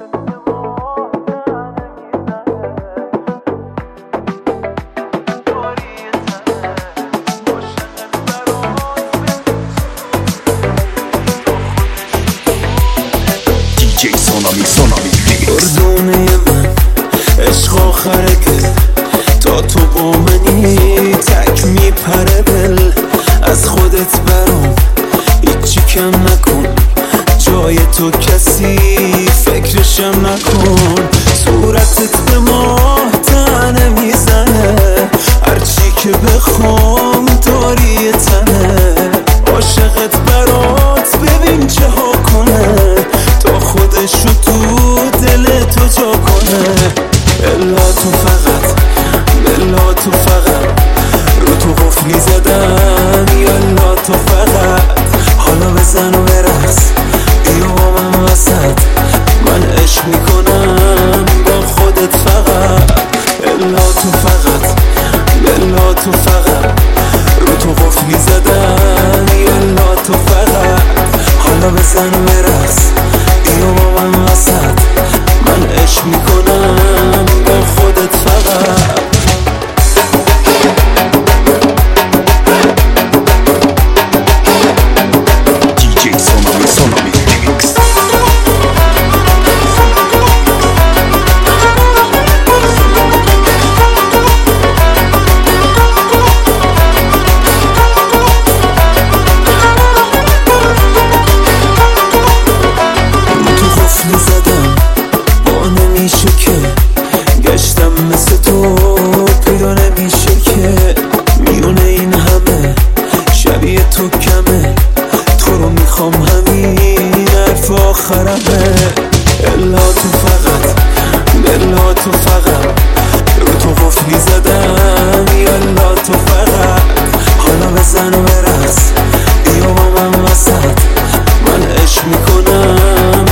اردونه من عشق آخره که تا تو با منی تک میپره دل از خودت برام هیچی کم نکن جای تو کسی فکرشم نکن صورتت به ماه تنه میزنه هرچی که بخوام داری تنه عاشقت برات ببین چه ها کنه تا خودشو تو دل تو جا کنه الا تو فقط بلا تو فقط رو تو قفلی زدم یالا تو فقط حالا بزن و برقص بیا با من وسط من عشق میکنم با خودت فقط الا تو فقط بلا تو فقط رو تو قفلی زدم یالا تو فقط حالا بزن و برقص بیا با من وسط من عشق میکنم با خودت فقط گشتم مثل تو پیدا نمیشه که میونه این همه شبیه تو کمه تو رو میخوام همین حرف آخرمه الا تو فقط بلا تو فقط رو تو قفلی زدم یالا تو فقط حالا بزن و برقص بیا با من وسط من عشق میکنم